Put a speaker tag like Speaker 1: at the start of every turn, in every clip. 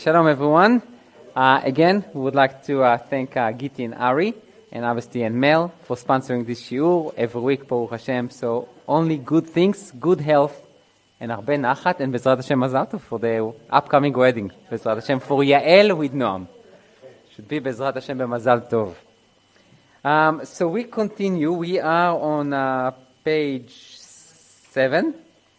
Speaker 1: Shalom everyone. Again, we would like to thank Giti and Ari, and obviously and Mel for sponsoring this shiur every week, Baruch Hashem. So only good things, good health, and הרבה נחת, and Bezrat Hashem Mazal Tov for the upcoming wedding. Bezrat Hashem for Yael with Noam. Should be Bezrat Hashem Mazal Tov. So we continue. We are on page 7.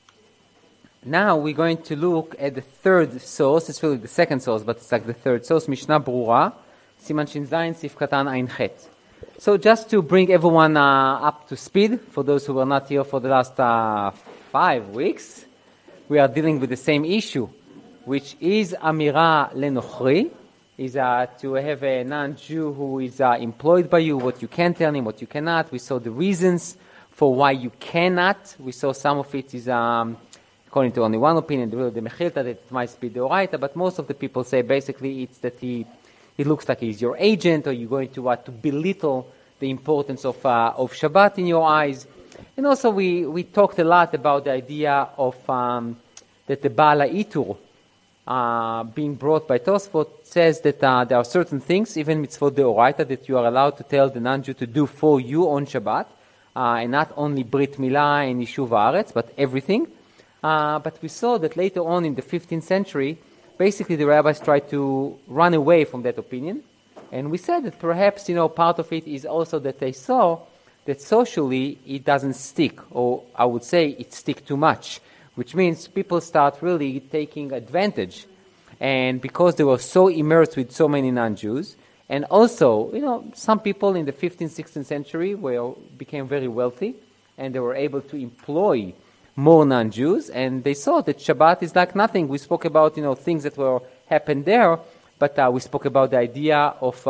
Speaker 1: Now we're going to look at the third source. It's really the second source, but it's like the third source. Mishnah Berurah, Siman Shin Zayin, Sif Katan Ayin Chet. So just to bring everyone up to speed, for those who were not here for the last 5 weeks, we are dealing with the same issue, which is Amira Lenochri, is to have a non-Jew who is employed by you, what you can tell him, what you cannot. We saw the reasons for why you cannot. We saw some of it is according to only one opinion, the Mechilta, that it might be the Oraita, but most of the people say basically it's that he looks like he's your agent, or you're going to belittle the importance of Shabbat in your eyes. And also we talked a lot about the idea of that the Baal Itur being brought by Tosfot says that there are certain things, even mitzvot deoraita, that you are allowed to tell the non-Jew to do for you on Shabbat, and not only Brit Milah and Yishuv Haaretz, but everything. But we saw that later on in the 15th century, basically the rabbis tried to run away from that opinion. And we said that perhaps, part of it is also that they saw that socially it doesn't stick, or I would say it sticks too much, which means people start really taking advantage. And because they were so immersed with so many non-Jews, and also, some people in the 15th, 16th century became very wealthy, and they were able to employ more non-Jews, and they saw that Shabbat is like nothing. We spoke about, things that happened there, but we spoke about the idea of,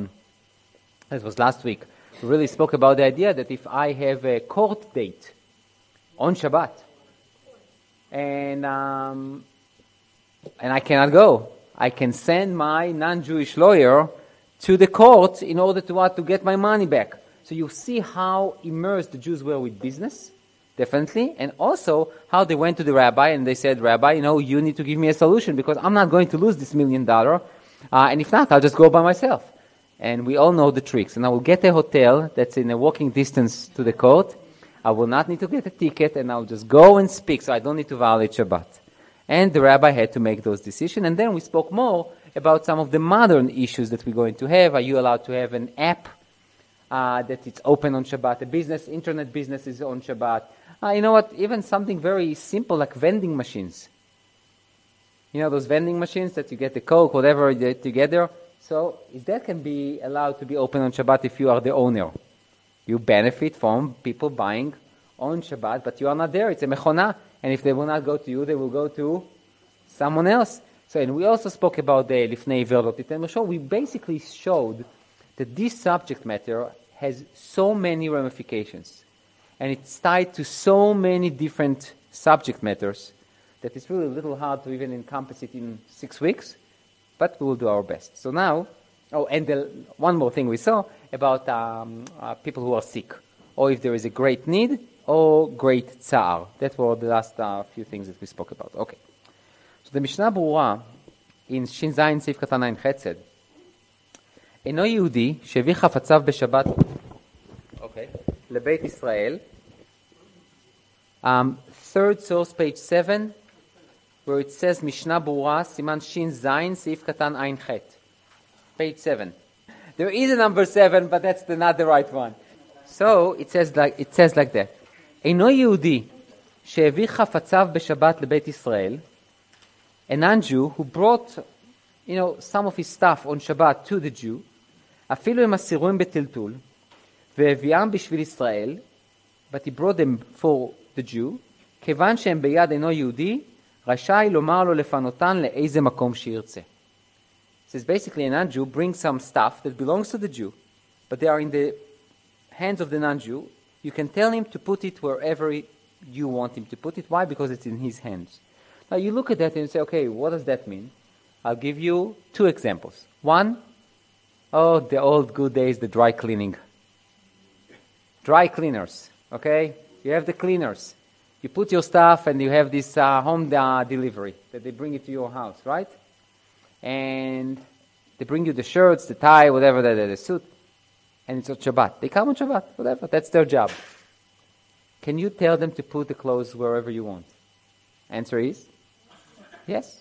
Speaker 1: that was last week, we really spoke about the idea that if I have a court date on Shabbat, and I cannot go, I can send my non-Jewish lawyer to the court in order to get my money back. So you see how immersed the Jews were with business, definitely, and also how they went to the rabbi and they said, Rabbi, you need to give me a solution because I'm not going to lose this $1 million, and if not, I'll just go by myself. And we all know the tricks. And I will get a hotel that's in a walking distance to the court. I will not need to get a ticket, and I'll just go and speak, so I don't need to violate Shabbat. And the rabbi had to make those decisions. And then we spoke more about some of the modern issues that we're going to have. Are you allowed to have an app that it's open on Shabbat? Internet business is on Shabbat. You know what? Even something very simple like vending machines. Those vending machines that you get the Coke, whatever together. So if that can be allowed to be open on Shabbat if you are the owner. You benefit from people buying on Shabbat, but you are not there. It's a mechona. And if they will not go to you, they will go to someone else. So, and we also spoke about the Lifnei Iver Lo Titen Lo. We basically showed that this subject matter has so many ramifications. And it's tied to so many different subject matters that it's really a little hard to even encompass it in 6 weeks, but we will do our best. So now, one more thing we saw about people who are sick, or if there is a great need, or great tsar. That were the last few things that we spoke about. Okay. So the Mishnah Berurah in Shin Zayin Sif Katan Ayin Chet said, אינו יהודי שהביא חפציו בשבת לבית ישראל. Third source, page 7, where it says Mishnah Berurah, Siman Shin Zayin, Sif Katan Ayin Chet. Page 7. There is a number 7, but that's not the right one. So it says like that. אינו יהודי שהביא חפציו בשבת לבית ישראל, a non-Jew who brought, some of his stuff on Shabbat to the Jew, אפילו הם אסירים בטלטול, והביאם בשביל ישראל, but he brought them for the Jew, כיוון שהם ביד אינו יהודי, רשאי לומר לו לפנותן לאיזה מקום שירצה. It says basically a non-Jew brings some stuff that belongs to the Jew, but they are in the hands of the non-Jew. You can tell him to put it wherever you want him to put it. Why? Because it's in his hands. Now you look at that and you say, okay, what does that mean? I'll give you 2 examples. One, the old good days, the dry cleaning. Dry cleaners, okay? You have the cleaners. You put your stuff and you have this home delivery that they bring it to your house, right? and they bring you the shirts, the tie, whatever, the suit, and it's on Shabbat. They come on Shabbat, whatever. That's their job. Can you tell them to put the clothes wherever you want? Answer is yes.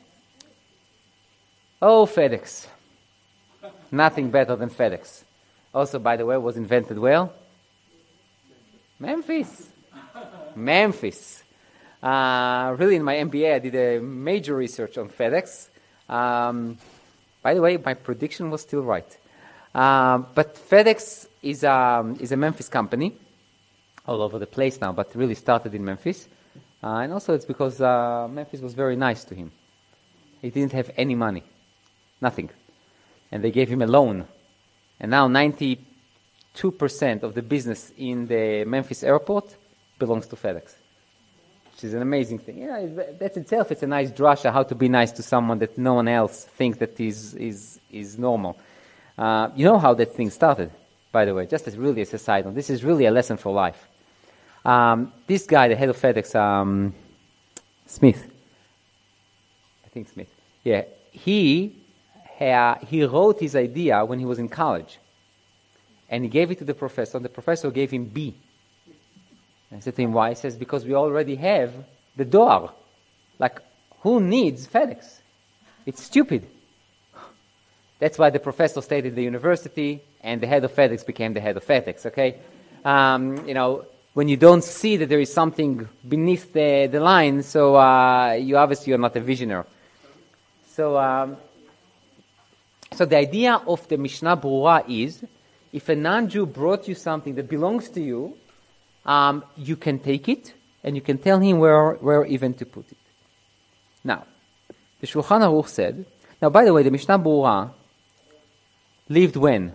Speaker 1: Oh, FedEx. Nothing better than FedEx. Also, by the way, was invented where? Memphis. Memphis. Really, in my MBA, I did a major research on FedEx. By the way, my prediction was still right. But FedEx is a Memphis company, all over the place now, but really started in Memphis. And also it's because Memphis was very nice to him. He didn't have any money, nothing. And they gave him a loan. And now 92% of the business in the Memphis airport belongs to FedEx, which is an amazing thing. Yeah, that itself, it's a nice drasha, how to be nice to someone that no one else thinks that is normal. You know how that thing started, by the way, just as a side note. This is really a lesson for life. This guy, the head of FedEx, Smith, I think Smith, yeah, he wrote his idea when he was in college, and he gave it to the professor, and the professor gave him B. And I said to him, why? He says, because we already have the door. Like, who needs FedEx? It's stupid. That's why the professor stayed at the university, and the head of FedEx became the head of FedEx, okay? When you don't see that there is something beneath the line, so you obviously are not a visionary. So the idea of the Mishnah Berurah is, if a non-Jew brought you something that belongs to you, you can take it, and you can tell him where even to put it. Now, the Shulchan Aruch said, now by the way, the Mishnah Berurah lived when?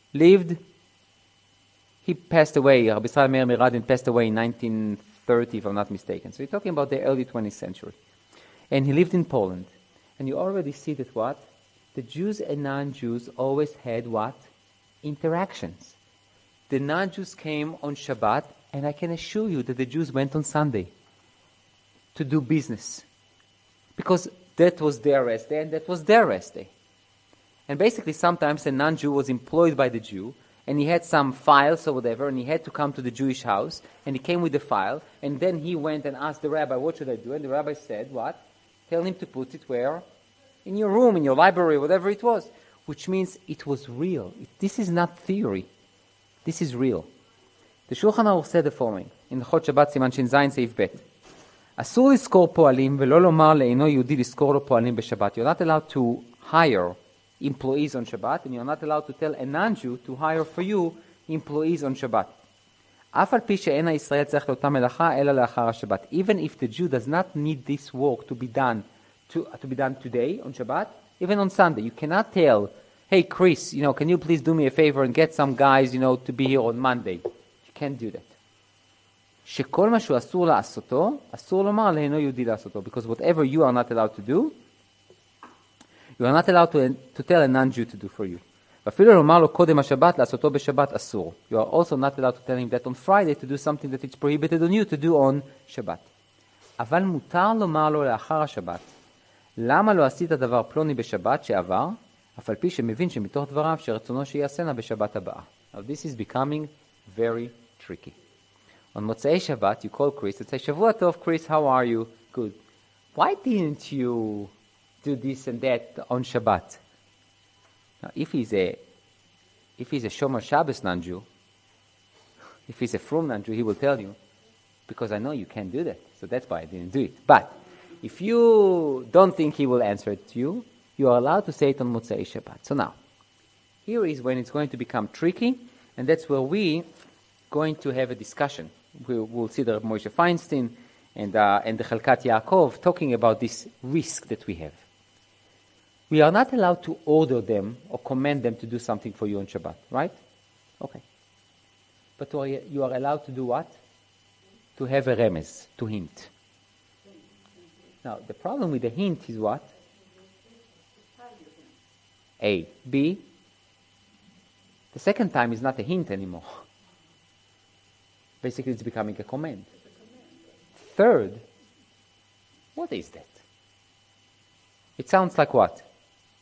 Speaker 1: He passed away, Rabbi Israel Meir Miradin passed away in 1930, if I'm not mistaken. So you're talking about the early 20th century. And he lived in Poland. And you already see that what? The Jews and non-Jews always had what? Interactions. The non-Jews came on Shabbat, and I can assure you that the Jews went on Sunday to do business. Because that was their rest day, and that was their rest day. And basically sometimes a non-Jew was employed by the Jew, and he had some files or whatever, and he had to come to the Jewish house, and he came with the file, and then he went and asked the rabbi, what should I do? And the rabbi said, what? Tell him to put it where? In your room, in your library, whatever it was. Which means it was real. This is not theory. This is real. The Shulchan Aruch said the following, in Hot Shabbat Siman Shin Zayin Seif Bet. אסור לזכור פועלים ולא לומר לאינו יהודי לזכור לו פועלים בשבת. You're not allowed to hire employees on Shabbat, and you're not allowed to tell a non-Jew to hire for you employees on Shabbat. אף על פי שאין הישראל צריך לאותה מלאכה אלא לאחר השבת. Even if the Jew does not need this work to be done today on Shabbat, even on Sunday, you cannot tell, hey Chris, can you please do me a favor and get some guys, to be here on Monday. You can't do that. שכל מה שהוא אסור לעשותו, אסור לומר לאינו יהודי לעשותו. Because whatever you are not allowed to do, you are not allowed to tell a non-Jew to do for you. ואפילו לומר לו קודם השבת, לעשותו בשבת אסור. You are also not allowed to tell him that on Friday to do something that it's prohibited on you to do on שבת. אבל מותר לומר לו לאחר השבת, למה לא עשית דבר פלוני בשבת שעבר, אף על פי שמבין שמתוך דבריו שרצונו שיעשנה בשבת הבאה. Now this is becoming very tricky. On מוצאי שבת, you call Chris and say, שבוע טוב, Chris, how are you? Good. Why didn't you do this and that on Shabbat? Now, if he's a Shomer Shabbos non-Jew, if he's a Frum non-Jew, he will tell you, because I know you can't do that, so that's why I didn't do it. But if you don't think he will answer it to you, you are allowed to say it on Motzei Shabbat. So now, here is when it's going to become tricky, and that's where we going to have a discussion. We'll see the Moshe Feinstein and the Chelkat Yaakov talking about this risk that we have. We are not allowed to order them or command them to do something for you on Shabbat, right? Okay. But you are allowed to do what? To have a remez, to hint. Now, the problem with the hint is what? A. B. The second time is not a hint anymore. Basically, it's becoming a command. Third, what is that? It sounds like what?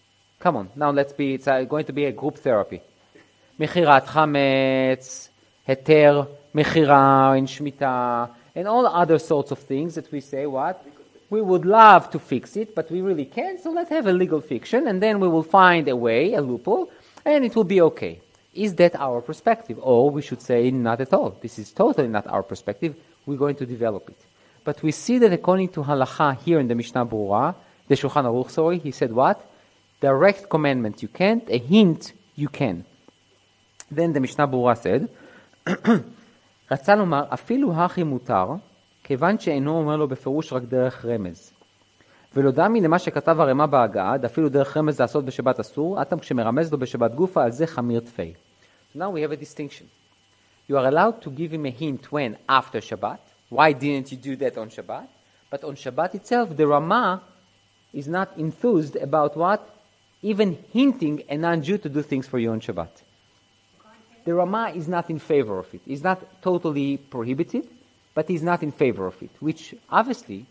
Speaker 1: Come on, now it's going to be a group therapy. מכירת חמץ, היתר, מכירה, and shmita, and all other sorts of things that we say, what? We would love to fix it, but we really can't, so let's have a legal fiction, and then we will find a way, a loophole, and it will be okay. Is that our perspective? Or we should say, not at all. This is totally not our perspective. We're going to develop it. But we see that according to halacha here in the Mishnah Berurah, the Shulchan Aruch, he said what? Direct commandment you can't, a hint you can. Then the Mishnah Berurah said, רצה לומר, אפילו הכי מותר, כיוון שאינו אומר לו בפירוש רק דרך רמז. ולא דמי למה שכתב הרמ"א בהגהה, אפילו דרך רמז לעשות בשבת אסור, אתם כשמרמז לו בשבת גופה, על זה חמיר תפי. So now we have a distinction. You are allowed to give him a hint when? After Shabbat. Why didn't you do that on Shabbat? But on Shabbat itself, the Rama is not enthused about what? Even hinting a non-Jew to do things for you on Shabbat. The Rama is not in favor of it. He's not totally prohibited, but he's not in favor of it, which obviously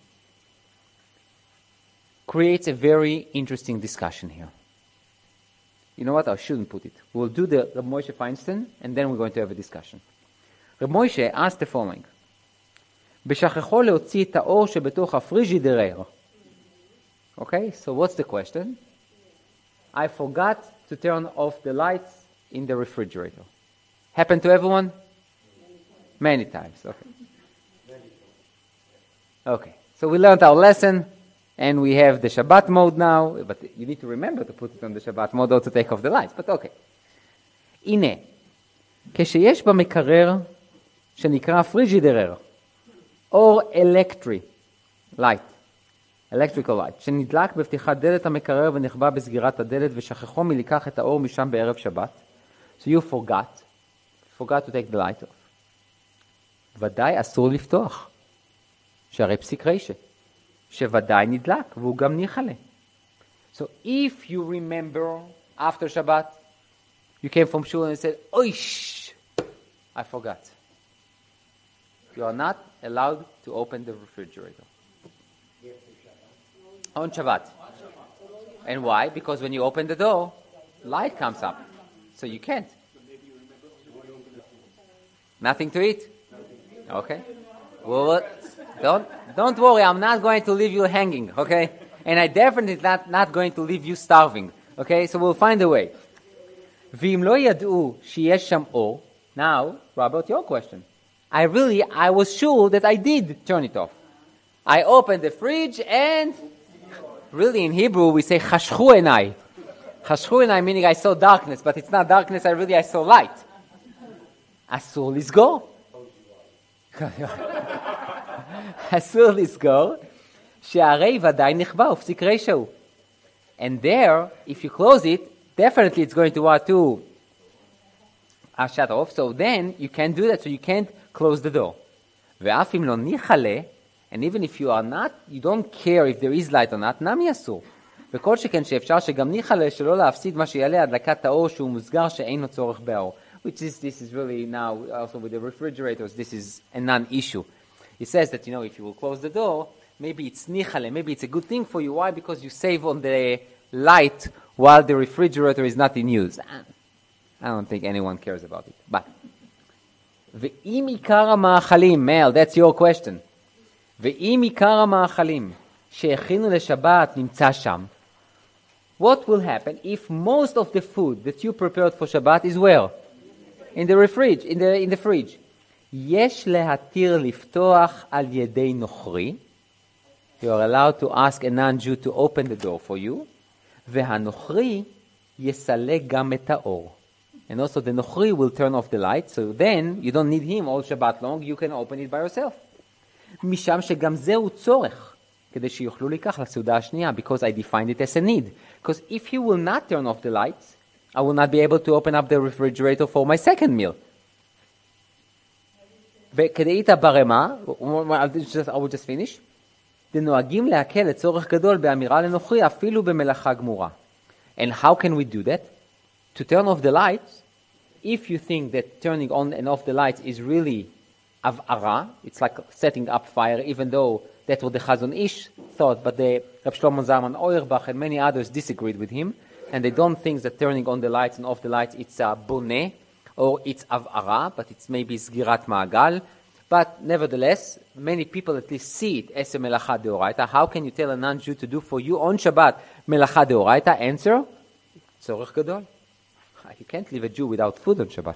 Speaker 1: creates a very interesting discussion here. You know what? I shouldn't put it. We'll do the Reb Moshe Feinstein, and then we're going to have a discussion. Reb Moshe asked the following, בשכחו להוציא את האור שבתוך הפריג'ידרר. Okay, so what's the question? I forgot to turn off the lights in the refrigerator. Happened to everyone? Many times. Okay, so we learned our lesson, and we have the Shabbat mode now, but you need to remember to put it on the Shabbat mode or to take off the lights, but okay. הנה, כשיש במקרר שנקרא פריג'ידרר, אור אלקטרי, electrical light, שנדלק בפתיחת דלת המקרר ונחבא בסגירת הדלת ושכחו מלקח את האור משם בערב שבת. So you forgot to take the light off. ודאי אסור לפתוח. שהרי פסיק רשע. שוודאי נדלק והוא גם ניחלה. So if you remember after Shabbat, you came from shul and said, oish, I forgot. You are not allowed to open the refrigerator. On Shabbat. And why? Because when you open the door, light comes up. So you can't. Nothing to eat? Okay. Well, don't worry, I'm not going to leave you hanging, okay? And I definitely not going to leave you starving, okay? So we'll find a way. ואם לא ידעו שיש שם אור, now, Robert, your question. I was sure that I did turn it off. I opened the fridge and really in Hebrew we say חשכו עיניי. חשכו עיניי meaning I saw darkness, but it's not darkness, I saw light. אסור לסגור. אסור לסגור, שהרי ודאי נכבה ופסיק רשע הוא. And there, if you close it, definitely it's going to want to shut off, so then you can't do that, so you can't close the door. ואף אם לא ניחלה, and even if you don't care if there is light or not, נמי אסור. וכל שכן שאפשר שגם ניחלה שלא להפסיד מה שיעלה הדלקת האור שהוא מוסגר שאין לו צורך באור. This is really now, also with the refrigerators, this is a non-issue. It says that, if you will close the door, maybe it's nichale, maybe it's a good thing for you. Why? Because you save on the light while the refrigerator is not in use. I don't think anyone cares about it. But, ואם עיקר המאכלים, Mel, that's your question. ואם עיקר המאכלים שהכינו לשבת נמצא שם, what will happen if most of the food that you prepared for Shabbat is where? In the fridge. יש להתיר לפתוח על ידי נוכרי. You are allowed to ask a non-Jew to open the door for you. והנוכרי יסלק גם את האור. And also the נוכרי will turn off the light, so then you don't need him all Shabbat long, you can open it by yourself. משם שגם זהו צורך, כדי שיוכלו לקח לסעודה השנייה, because I defined it as a need. Because if he will not turn off the lights, I will not be able to open up the refrigerator for my second meal. וכדאית ברמה, I will just finish, דנוהגים להקל לצורך גדול באמירה לנוכרי אפילו במלאכה גמורה. And how can we do that? To turn off the lights, if you think that turning on and off the lights is really avara, it's like setting up fire, even though that's what the Chazon Ish thought, but the Reb Shlomo Zalman Auerbach and many others disagreed with him. and they don't think that turning on the lights and off the lights, it's boneh, or it's av'ara, but it's maybe sgirat ma'agal. But nevertheless, many people at least see it as a melacha deoraita. How can you tell a non-Jew to do for you on Shabbat melacha deoraita? Answer, tzorech gadol. You can't leave a Jew without food on Shabbat.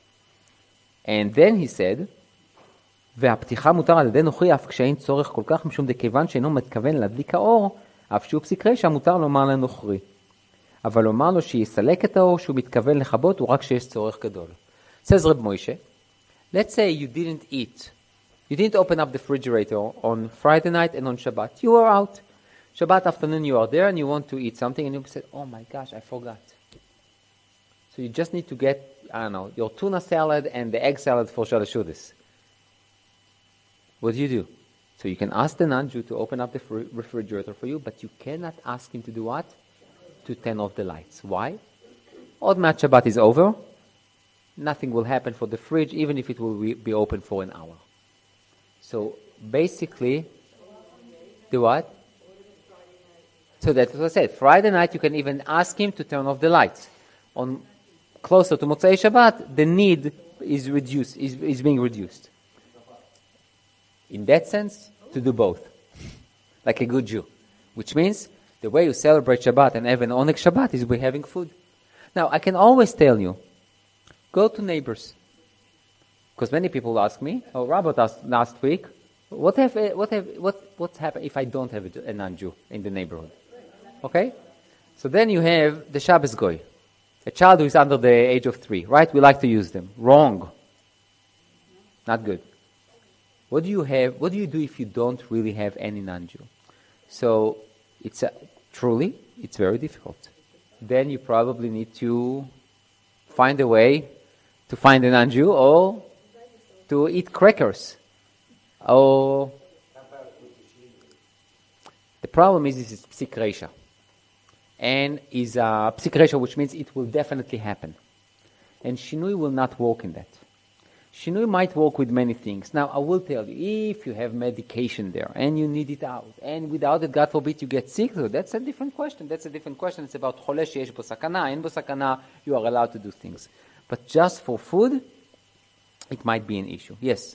Speaker 1: And then he said, והפתיחה מותר על ידי נוכרי אף כשאין צורך כל כך משום דכיוון שאינו מתכוון להדליק האור, אף שהוא פסיק רשע מותר לומר לנוכרי. אבל לומר לו שיסלק את האור שהוא מתכוון לכבות הוא רק שיש צורך גדול. Says Reb Moshe, let's say you didn't open up the refrigerator on Friday night and on Shabbat. You were out. Shabbat afternoon you are there and you want to eat something and you said, oh my gosh, I forgot. So you just need to get, your tuna salad and the egg salad for Shalashudas. What do? So you can ask the non-Jew to open up the refrigerator for you, but you cannot ask him to do what? To turn off the lights. Why? Odd Mat Shabbat is over. Nothing will happen for the fridge, even if it will be open for an hour. So basically, do what? So that's what I said. Friday night you can even ask him to turn off the lights. On closer to Motzei Shabbat, the need is reduced, is being reduced. In that sense, to do both, like a good Jew. Which means, the way you celebrate Shabbat and have an Oneg Shabbat is by having food. Now, I can always tell you, go to neighbors. Because many people ask me, Robert asked last week, what's happened if I don't have a non-Jew in the neighborhood? Okay? So then you have the Shabbos Goy, a child who is under the age of 3, right? We like to use them. Wrong. Not good. What do you do if you don't really have any non-Jew? So it's very difficult. Then you probably need to find a way to find a non-Jew or to eat crackers. Or the problem is this is psik reisha. And is a psik reisha, which means it will definitely happen. And Shinui will not work in that. Shinui might work with many things. Now, I will tell you, if you have medication there and you need it out, and without it, God forbid, you get sick, so that's a different question. It's about chole sheyesh bo sakana. In bo sakana, you are allowed to do things. But just for food, it might be an issue. Yes?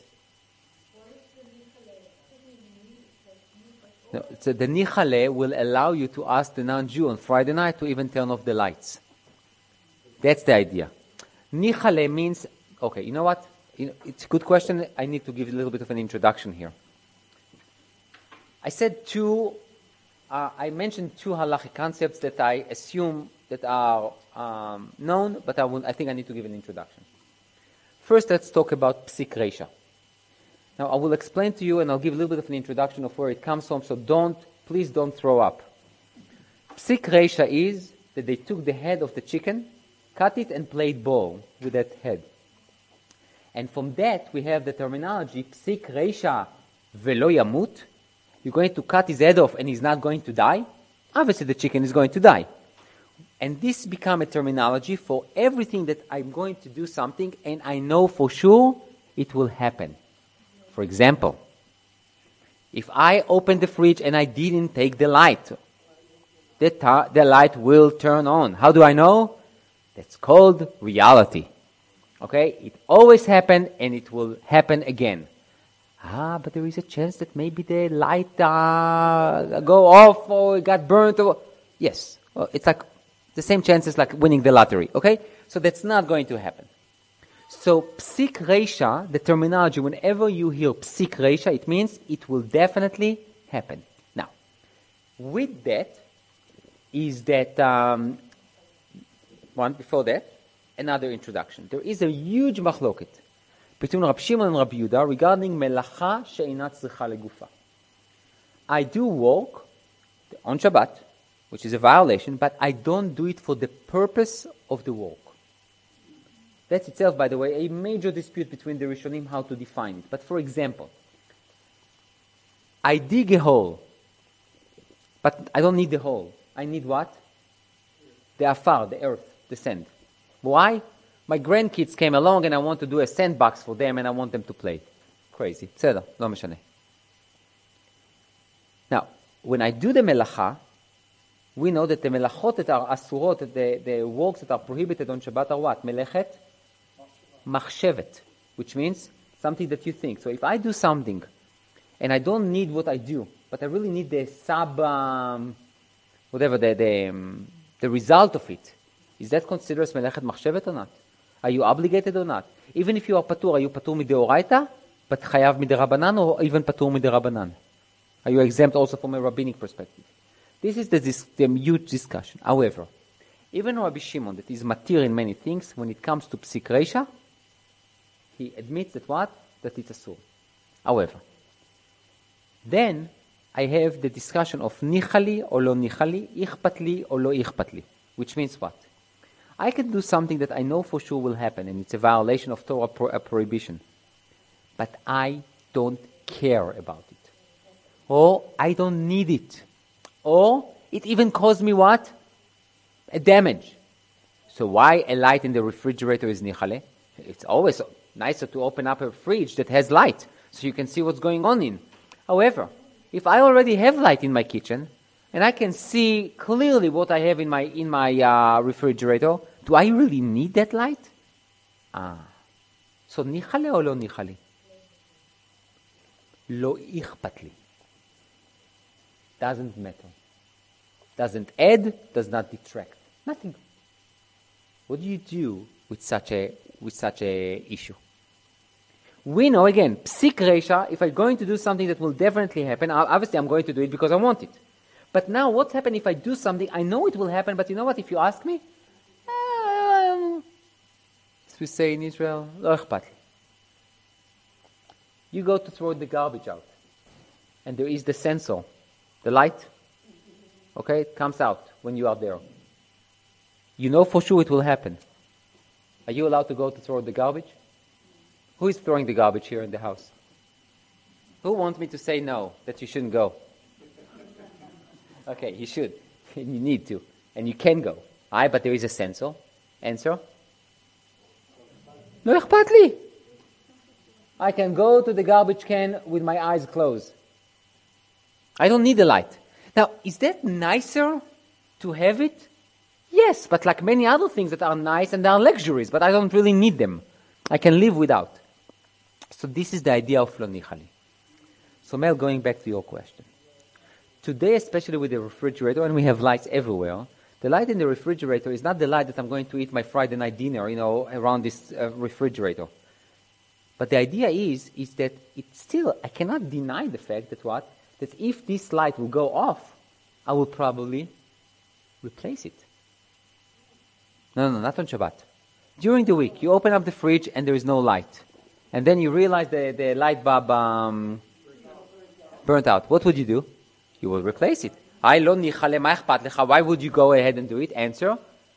Speaker 1: No, so the nichale will allow you to ask the non-Jew on Friday night to even turn off the lights. That's the idea. Nichale means, okay, you know what? It's a good question. I need to give a little bit of an introduction here. I mentioned two halachic concepts that I assume that are known, but I think I need to give an introduction. First, let's talk about psik reisha. Now, I will explain to you, and I'll give a little bit of an introduction of where it comes from, so please don't throw up. Psik reisha is that they took the head of the chicken, cut it, and played ball with that head. And from that, we have the terminology, psik reisha velo yamut. You're going to cut his head off and he's not going to die? Obviously, the chicken is going to die. And this become a terminology for everything that I'm going to do something and I know for sure it will happen. For example, if I open the fridge and I didn't take the light, the light will turn on. How do I know? That's called reality. Okay? It always happened and it will happen again. But there is a chance that maybe the light go off or it got burnt. Yes. It's like the same chances like winning the lottery. Okay? So that's not going to happen. So psik reisha, the terminology, whenever you hear psik reisha, it means it will definitely happen. Now, with that is that, one before that, another introduction. There is a huge machloket between Rab Shimon and Rab Yehuda regarding melacha she'inat tzricha legufa. I do work on Shabbat, which is a violation, but I don't do it for the purpose of the work. That's itself, by the way, a major dispute between the Rishonim how to define it. But for example, I dig a hole, but I don't need the hole. I need what? The afar, the earth, the sand. Why? My grandkids came along and I want to do a sandbox for them and I want them to play. Crazy. בסדר, לא משנה. Now, when I do the melacha, we know that the melachot that are asurot, the works that are prohibited on Shabbat are what? Melechet machshevet, which means something that you think. So if I do something and I don't need what I do, but I really need the the result of it, is that considered as melechet machshevet or not? Are you obligated or not? Even if you are patur, are you patur mideoraita, but chayav miderabanan, or even patur miderabanan? Are you exempt also from a rabbinic perspective? This is the huge discussion. However, even Rabbi Shimon, that is matir in many things, when it comes to psik reisha, he admits that what? That it's asur. However, then I have the discussion of nichali or lo nichali, ichpatli or lo ichpatli, which means what? I can do something that I know for sure will happen, and it's a violation of Torah prohibition, but I don't care about it. Or I don't need it. Or it even caused me what? A damage. So why a light in the refrigerator is nichale? It's always nicer to open up a fridge that has light, so you can see what's going on in. However, if I already have light in my kitchen, and I can see clearly what I have in my refrigerator, do I really need that light? So nichale or lo nichale? Lo ichpatli. Doesn't matter. Doesn't add, does not detract. Nothing. What do you do with such a issue? We know, again, psik reisha, if I'm going to do something that will definitely happen, obviously I'm going to do it because I want it. But now what's happened if I do something, I know it will happen, but you know what, if you ask me, as we say in Israel, lo ichpat li. You go to throw the garbage out, and there is the sensor, the light, okay, it comes out when you are there. You know for sure it will happen. Are you allowed to go to throw the garbage? Who is throwing the garbage here in the house? Who wants me to say no, that you shouldn't go? Okay, you should. You need to. And you can go. But there is a sensor. Answer? No ichpat li. I can go to the garbage can with my eyes closed. I don't need the light. Now, is that nicer to have it? Yes, but like many other things that are nice and they are luxuries, but I don't really need them. I can live without. So this is the idea of lo nichali. So Mel, going back to your question. Today, especially with the refrigerator, and we have lights everywhere, the light in the refrigerator is not the light that I'm going to eat my Friday night dinner, around this refrigerator. But the idea is that it's still, I cannot deny the fact that that if this light will go off, I will probably replace it. No, not on Shabbat. During the week, you open up the fridge and there is no light. And then you realize the light bulb burnt out. What would you do? You will replace it. Why would you go ahead and do it? Answer?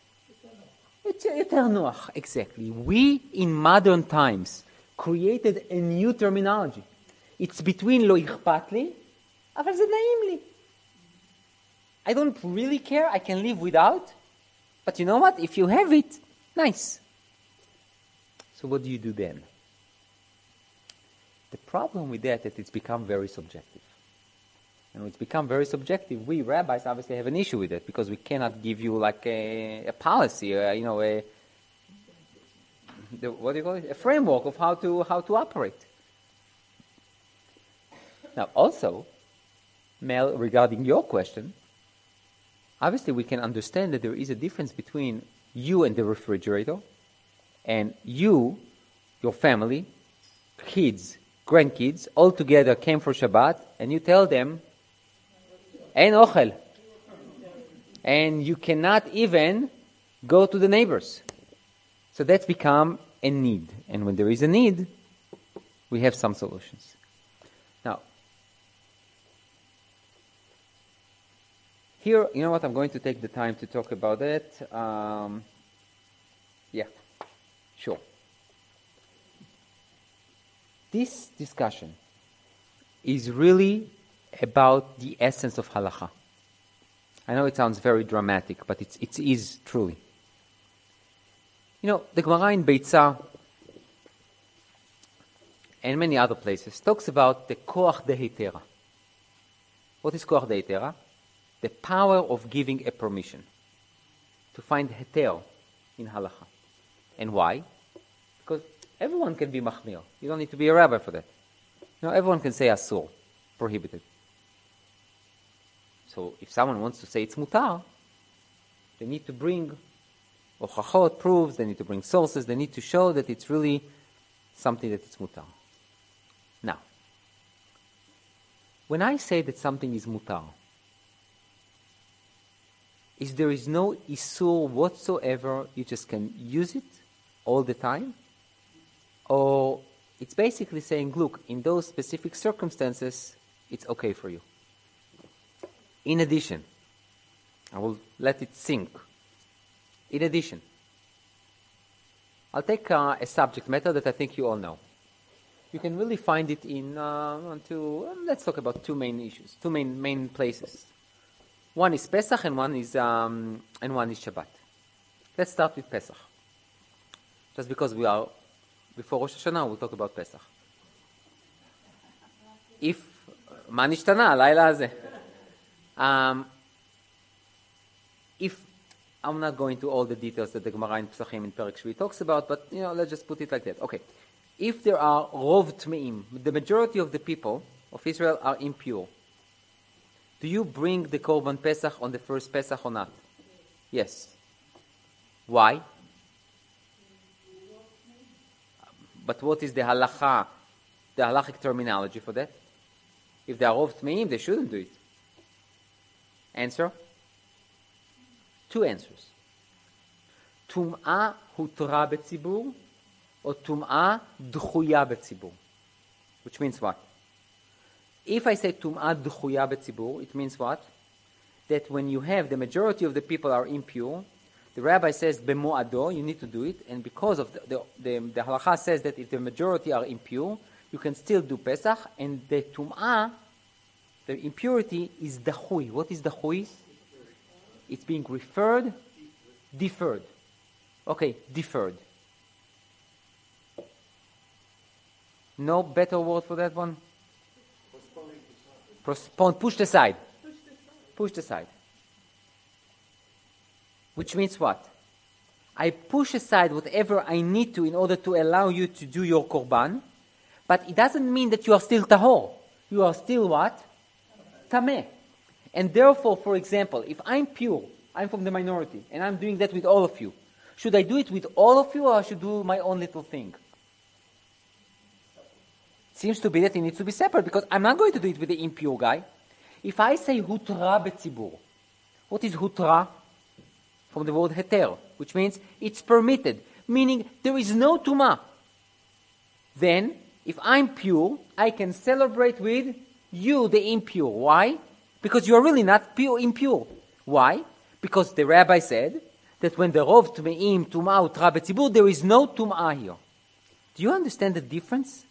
Speaker 1: Exactly. We, in modern times, created a new terminology. It's between lo ichpat li, אבל זה נעים לי. I don't really care, I can live without, but you know what? If you have it, nice. So what do you do then? The problem with that is it's become very subjective. And when it's become very subjective, we rabbis obviously have an issue with it because we cannot give you like a policy, a framework of how to operate. Now, also, Mel, regarding your question, obviously we can understand that there is a difference between you and the refrigerator, and you, your family, kids, grandkids, all together came for Shabbat, and you tell them, Ein ochel. And you cannot even go to the neighbors. So that's become a need. And when there is a need, we have some solutions. Now, here, you know what, I'm going to take the time to talk about it. Yeah, sure. This discussion is really about the essence of halacha. I know it sounds very dramatic, but it is truly. The Gemara in Beitzah and many other places talks about the koach dehitera. What is koach dehitera? the power of giving a permission to find heter in halacha. And why? Because everyone can be machmir. You don't need to be a rabbi for that. Everyone can say asur, prohibited. So if someone wants to say it's mutar, they need to bring ochachot, proofs, they need to bring sources, they need to show that it's really something that it's mutar. Now, when I say that something is mutar, there is no isur whatsoever, you just can use it all the time? Or it's basically saying, look, in those specific circumstances, it's okay for you. In addition, I will let it sink. In addition, I'll take a subject matter that I think you all know. You can really find it in let's talk about two main issues, two main places. One is Pesach and one is Shabbat. Let's start with Pesach. Just because we are before Rosh Hashanah, we'll talk about Pesach. מה נשתנה הלילה הזה? If I'm not going to all the details that the Gemara in Pesachim in Perek Shvi talks about, but let's just put it like that. Okay, if there are rov tmeim, the majority of the people of Israel are impure. Do you bring the Korban Pesach on the first Pesach or not? Yes. Why? But what is the halachic terminology for that? If they are rov tmeim, they shouldn't do it. Answer? Two answers. Tum'ah hutra betzibur or tum'ah d'chuya betzibur. Which means what? If I say tum'ah d'chuya betzibur, it means what? That when you have the majority of the people are impure, the rabbi says bemu'ado, you need to do it, and because of the halacha says that if the majority are impure, you can still do Pesach, and the tum'ah, the impurity is dahui. What is dahui? It's being deferred. Okay, deferred. No better word for that one? Postponed, pushed aside. Pushed aside. Which means what? I push aside whatever I need to in order to allow you to do your korban, but it doesn't mean that you are still tahor. You are still what? Tameh. And therefore, for example, if I'm pure, I'm from the minority, and I'm doing that with all of you, should I do it with all of you, or I should do my own little thing? It seems to be that it needs to be separate, because I'm not going to do it with the impure guy. If I say hutra betzibur, what is hutra? From the word heter, which means it's permitted, meaning there is no tumah. Then, if I'm pure, I can celebrate with you, the impure. Why? Because you are really not impure. Why? Because the rabbi said that when the rov tmeim tumah utra betzibur, there is no tumah here. Do you understand the difference?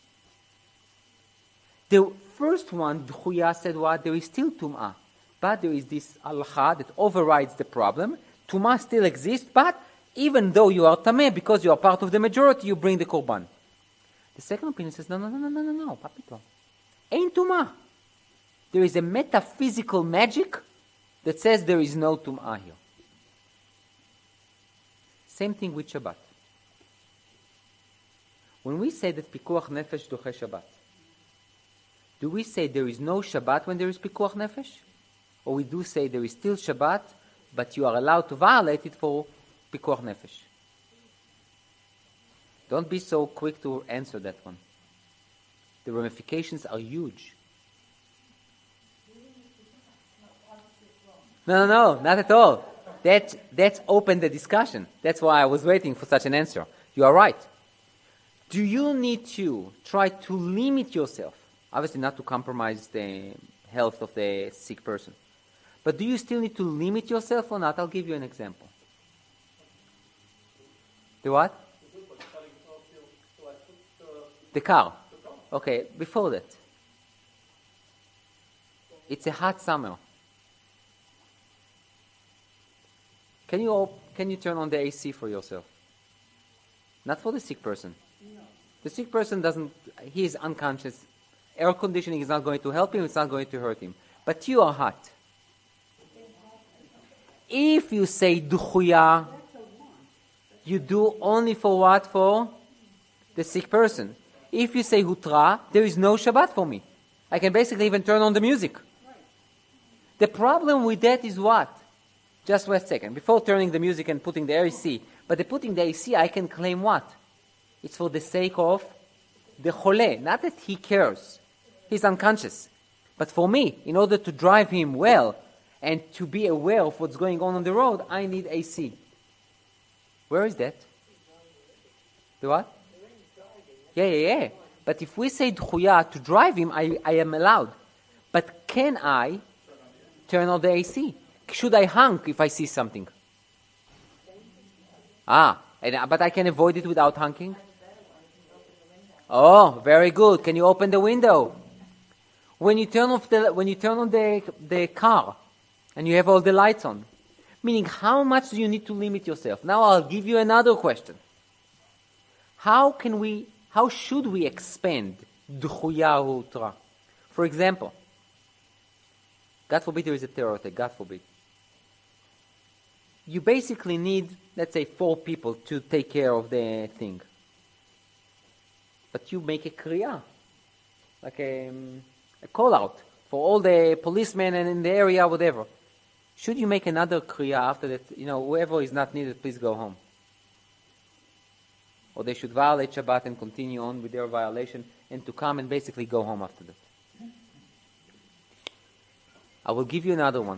Speaker 1: The first one, D'chuya, said what? There is still tumah, but there is this halacha that overrides the problem. Tumah still exists, but even though you are tameh, because you are part of the majority, you bring the korban. The second opinion says, no, papito. Ain't tumah. There is a metaphysical magic that says there is no tumah here. Same thing with Shabbat. When we say that pikuach nefesh doche Shabbat, do we say there is no Shabbat when there is pikuach nefesh? Or we do say there is still Shabbat, but you are allowed to violate it for pikuach nefesh? Don't be so quick to answer that one. The ramifications are huge. No, not at all. That's open the discussion. That's why I was waiting for such an answer. You are right. Do you need to try to limit yourself? Obviously not to compromise the health of the sick person. But do you still need to limit yourself or not? I'll give you an example. The what? The car. Okay, before that. It's a hot summer. Can you turn on the AC for yourself? Not for the sick person. No. The sick person he is unconscious. Air conditioning is not going to help him, it's not going to hurt him. But you are hot. If you say duchuya, you do only for what? For the sick person. If you say hutra, there is no Shabbat for me. I can basically even turn on the music. The problem with that is what? Just wait a second. Before turning the music and putting the AC, but the putting the AC, I can claim what? It's for the sake of the chole. Not that he cares. He's unconscious. But for me, in order to drive him well and to be aware of what's going on the road, I need AC. Where is that? The what? Yeah. But if we say d'chuya to drive him, I am allowed. But can I turn on the AC? Should I honk if I see something? But I can avoid it without honking? Oh, very good. Can you open the window? When you turn on the car and you have all the lights on, meaning how much do you need to limit yourself? Now I'll give you another question. How should we expand d'chuya hutra? For example, God forbid there is a terror attack, God forbid. You basically need, let's say, 4 people to take care of the thing. But you make a kriya, like a call out for all the policemen and in the area, whatever. Should you make another kriya after that? Whoever is not needed, please go home. Or they should violate Shabbat and continue on with their violation and to come and basically go home after that. I will give you another one.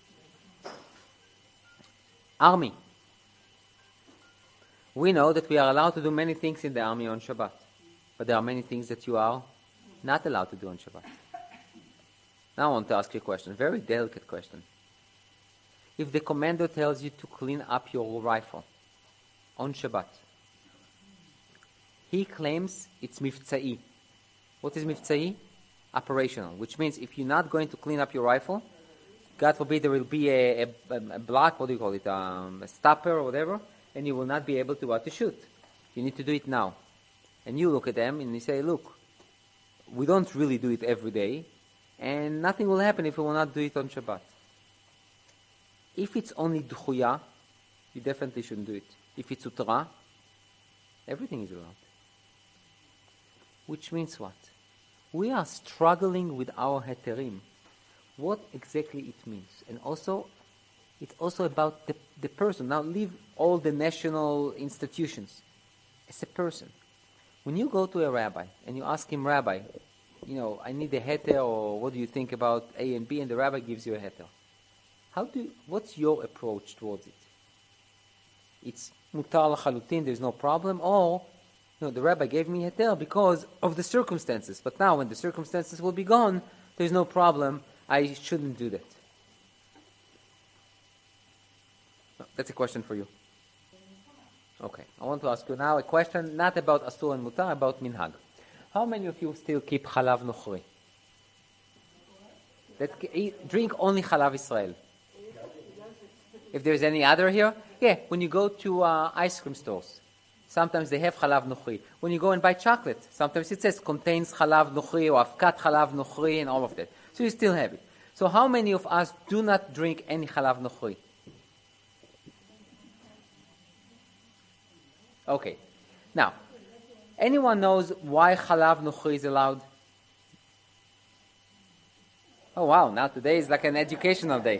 Speaker 1: Army. We know that we are allowed to do many things in the army on Shabbat. But there are many things that you are not allowed to do on Shabbat. Now I want to ask you a question, a very delicate question. If the commander tells you to clean up your rifle on Shabbat, he claims it's miftzai. What is miftzai? Operational, which means if you're not going to clean up your rifle, God forbid there will be a block, what do you call it, a stopper or whatever, and you will not be able to shoot. You need to do it now. And you look at them and you say, look, we don't really do it every day, and nothing will happen if we will not do it on Shabbat. If it's only d'chuya, you definitely shouldn't do it. If it's utra, everything is allowed. Which means what? We are struggling with our heterim. What exactly it means. And also, it's also about the person. Now leave all the national institutions. As a person. When you go to a rabbi and you ask him, Rabbi, I need a heter, or what do you think about A and B? And the rabbi gives you a heter. What's your approach towards it? It's mutar l'chalutin, there's no problem, or the rabbi gave me heter because of the circumstances. But now when the circumstances will be gone, there's no problem. I shouldn't do that. No, that's a question for you. Okay, I want to ask you now a question not about asur and mutar, about minhag. How many of you still keep chalav nochri? Drink only chalav Israel. If there's any other here, when you go to ice cream stores, sometimes they have chalav nochri. When you go and buy chocolate, sometimes it says contains chalav nochri or avkat chalav nochri and all of that. So you still have it. So how many of us do not drink any chalav nochri? Okay. Now, anyone knows why chalav nochri is allowed? Oh wow, now today is like an educational day.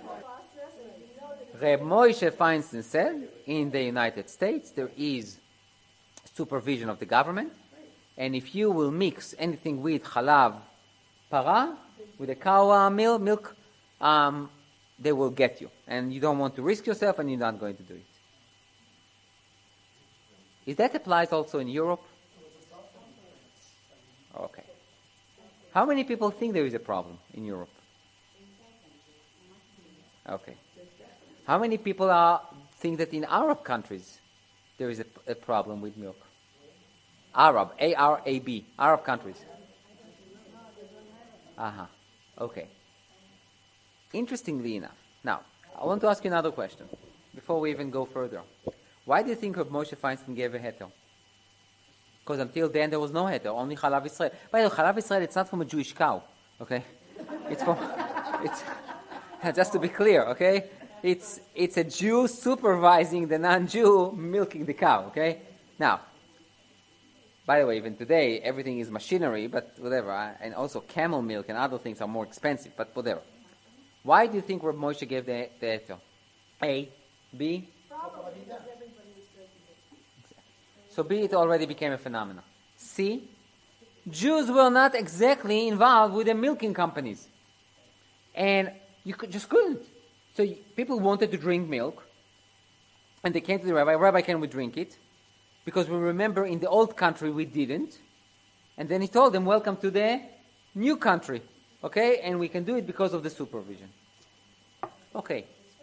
Speaker 1: Reb Moshe Feinstein said, in the United States, there is supervision of the government, and if you will mix anything with chalav para, with a cow milk, they will get you. And you don't want to risk yourself, and you're not going to do it. Is that applies also in Europe? Okay. How many people think there is a problem in Europe? Okay. How many people think that in Arab countries there is a problem with milk? Arab, A-R-A-B, Arab countries. Okay. Interestingly enough, now, I want to ask you another question before we even go further. Why do you think Reb Moshe Feinstein gave a heter? Because until then there was no heter, only Chalav Israel. By the way, Chalav Israel, it's not from a Jewish cow, okay? It's just to be clear, okay? It's a Jew supervising the non-Jew milking the cow, okay? Now, by the way, even today, everything is machinery, but whatever. And also camel milk and other things are more expensive, but whatever. Why do you think Rabbi Moshe gave the eter? A, B?
Speaker 2: Probably because everybody was drinking it.
Speaker 1: So B, it already became a phenomenon. C, Jews were not exactly involved with the milking companies. And you just couldn't. So people wanted to drink milk, and they came to the rabbi. Rabbi, can we drink it? Because we remember in the old country we didn't. And then he told them, welcome to the new country. Okay? And we can do it because of the supervision. Okay.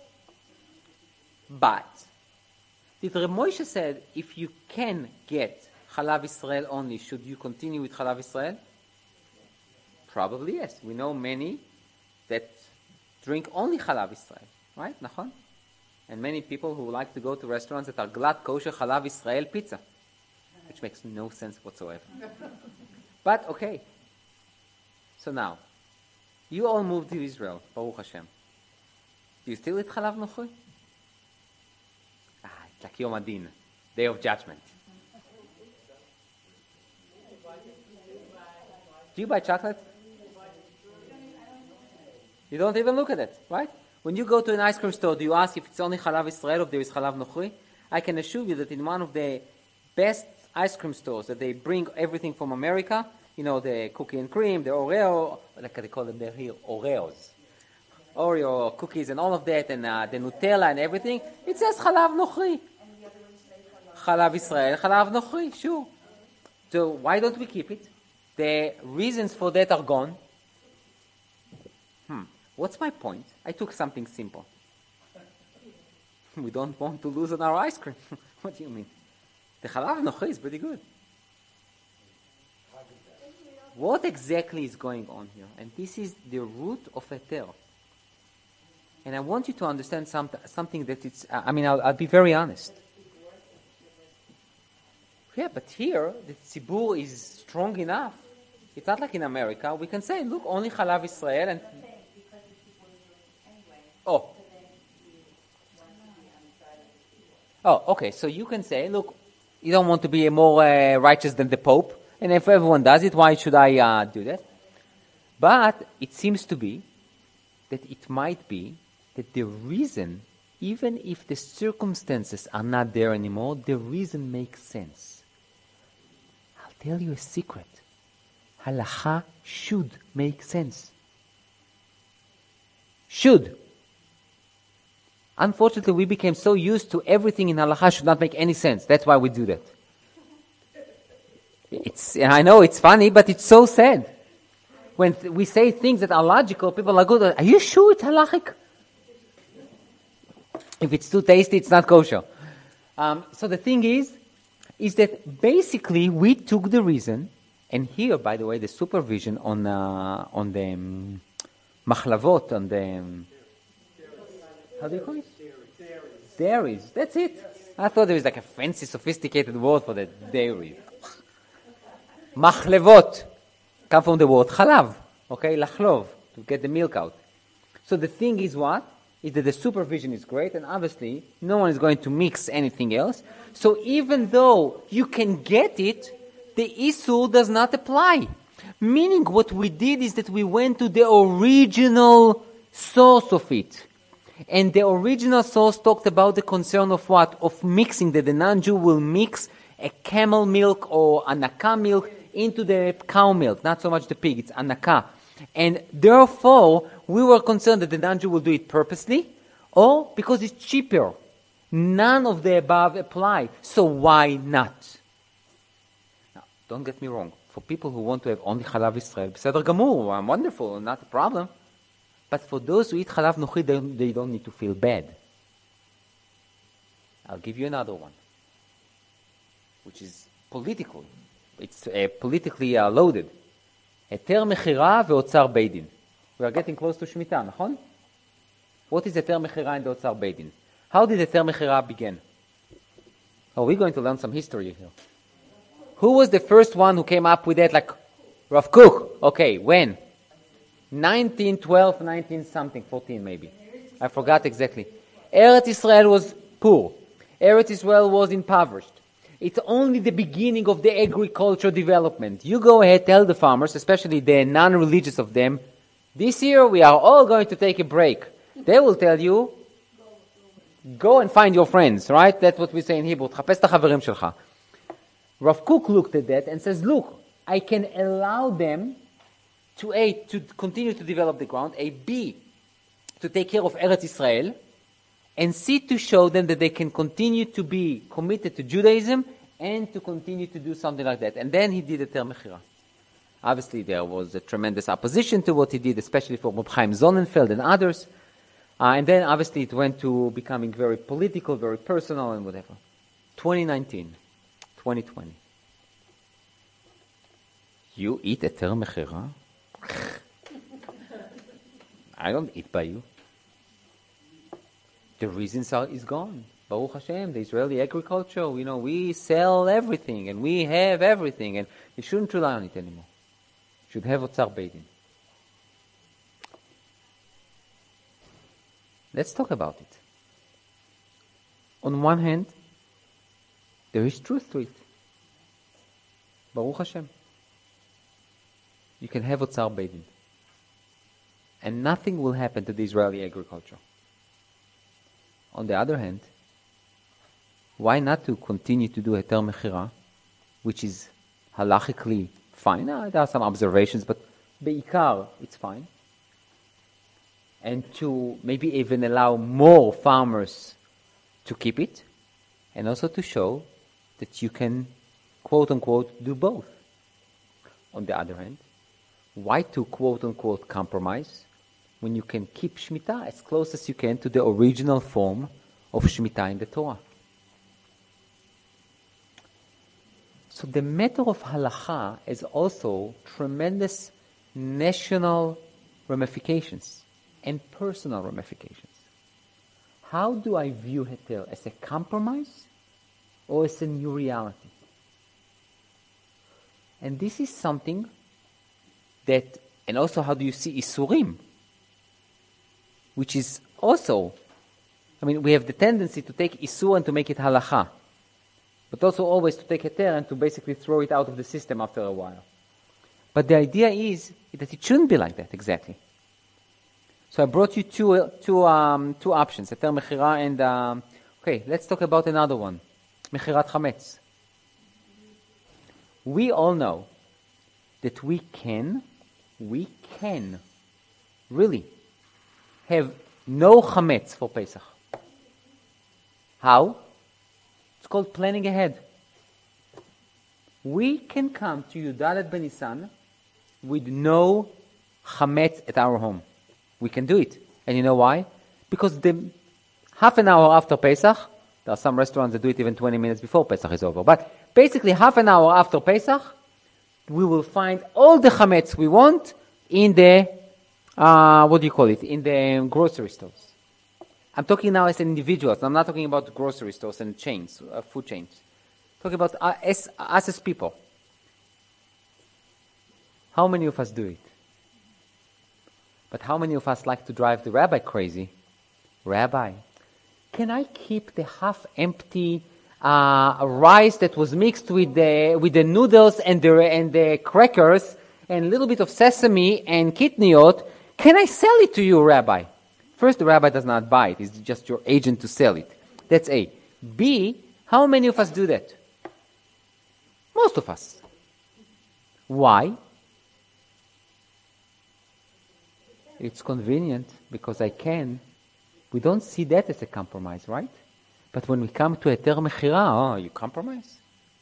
Speaker 1: But, did Reb Moshe said, if you can get Chalav Israel only, should you continue with Chalav Israel? Probably yes. We know many that drink only Chalav Israel. Right? Nachon? And many people who like to go to restaurants that are Glat Kosher Chalav Israel pizza, which makes no sense whatsoever. But okay. So now, you all moved to Israel, Baruch Hashem. Do you still eat Chalav Nochri? It's like Yom Adin, Day of Judgment. Do you buy chocolate? You don't even look at it, right? When you go to an ice cream store, do you ask if it's only Chalav Israel or if there is Chalav Nochri? I can assure you that in one of the best ice cream stores that they bring everything from America, you know, the cookie and cream, the Oreo, like they call them there here, Oreos. Oreo cookies and all of that, and the Nutella and everything, it says Chalav Nochri. Chalav Israel, Chalav Nochri, sure. So why don't we keep it? The reasons for that are gone. What's my point? I took something simple. We don't want to lose on our ice cream. What do you mean? The Chalav Nochri is pretty good. What exactly is going on here? And this is the root of Eter. And I want you to understand something that it's... I'll be very honest. Yeah, but here, the Tzibur is strong enough. It's not like in America. We can say, look, only Chalav Israel and... Oh, okay. So you can say, look, you don't want to be more righteous than the Pope, and if everyone does it, why should I do that? But it seems to be that it might be that the reason, even if the circumstances are not there anymore, the reason makes sense. I'll tell you a secret. Halacha should make sense. Should. Unfortunately, we became so used to everything in halacha should not make any sense. That's why we do that. I know it's funny, but it's so sad. When we say things that are logical, people are good. Are you sure it's halachic? If it's too tasty, it's not kosher. So the thing is that basically we took the reason, and here, by the way, the supervision on the machlavot, on the... How do you call it? Dairies. That's it. I thought there was like a fancy, sophisticated word for that. Dairy. Machlevot come from the word chalav. Okay, lachlov, to get the milk out. So the thing is what? Is that the supervision is great, and obviously no one is going to mix anything else. So even though you can get it, the Isur does not apply. Meaning what we did is that we went to the original source of it. And the original source talked about the concern of what? Of mixing, that the non-Jew will mix a camel milk or anaka milk into the cow milk. Not so much the pig, it's anaka. And therefore, we were concerned that the non-Jew will do it purposely or because it's cheaper. None of the above apply. So why not? Now, don't get me wrong. For people who want to have only Chalav Israel, Beseder Gamur, wonderful, not a problem. But for those who eat Chalav Nochri, they don't need to feel bad. I'll give you another one, which is political. It's politically loaded. Heter Mechira ve'otzar Beidin. We are getting close to Shemitah, נכון? What is Heter Mechira and the Otzar Beidin? How did Heter Mechira begin? Oh, we're going to learn some history here. Who was the first one who came up with that, like Rav Kook? Okay, when? 1912, 19 something, 14 maybe. I forgot exactly. Eretz Israel was poor. Eretz Israel was impoverished. It's only the beginning of the agricultural development. You go ahead, tell the farmers, especially the non-religious of them, this year we are all going to take a break. They will tell you, go and find your friends, right? That's what we say in Hebrew. תחפש את החברים שלך. Rav Kook looked at that and says, look, I can allow them to A, to continue to develop the ground, A, B, to take care of Eretz Israel, and C, to show them that they can continue to be committed to Judaism and to continue to do something like that. And then he did a Heter Mechira. Obviously, there was a tremendous opposition to what he did, especially from Reb Chaim Sonnenfeld and others. And then, obviously, it went to becoming very political, very personal, and whatever. 2019, 2020. You eat a Heter Mechira? I don't eat by you. The reasons is gone. Baruch Hashem, the Israeli agriculture, we sell everything and we have everything and you shouldn't rely on it anymore. You should have Otzar Beidin. Let's talk about it. On one hand, there is truth to it. Baruch Hashem. You can have Otzar Beidin. And nothing will happen to the Israeli agriculture. On the other hand, why not to continue to do Heter Mechira, which is halachically fine? There are some observations, but be'ikar, it's fine. And to maybe even allow more farmers to keep it, and also to show that you can, quote-unquote, do both. On the other hand, why to, quote-unquote, compromise when you can keep Shemitah as close as you can to the original form of Shemitah in the Torah? So the matter of halacha has also tremendous national ramifications and personal ramifications. How do I view Heter? As a compromise or as a new reality? And this is something that, and also how do you see Isurim? Which is also, we have the tendency to take Isur and to make it halacha, but also always to take Heter and to basically throw it out of the system after a while. But the idea is that it shouldn't be like that exactly. So I brought you two options, Heter Mechira and, okay, let's talk about another one, Mechirat Chametz. We all know that we can really have no chametz for Pesach. How? It's called planning ahead. We can come to Yudalet Benisan with no chametz at our home. We can do it. And you know why? Because the half an hour after Pesach, there are some restaurants that do it even 20 minutes before Pesach is over, but basically half an hour after Pesach, we will find all the chametz we want in the in the grocery stores. I'm talking now as individuals. I'm not talking about grocery stores and chains, food chains. I'm talking about us as people. How many of us do it? But how many of us like to drive the rabbi crazy? Rabbi, can I keep the half-empty rice that was mixed with the noodles and the crackers and a little bit of sesame and kitniot? Can I sell it to you, Rabbi? First, the rabbi does not buy it. He's just your agent to sell it. That's A. B, how many of us do that? Most of us. Why? It's convenient because I can. We don't see that as a compromise, right? But when we come to Heter Mechira, you compromise?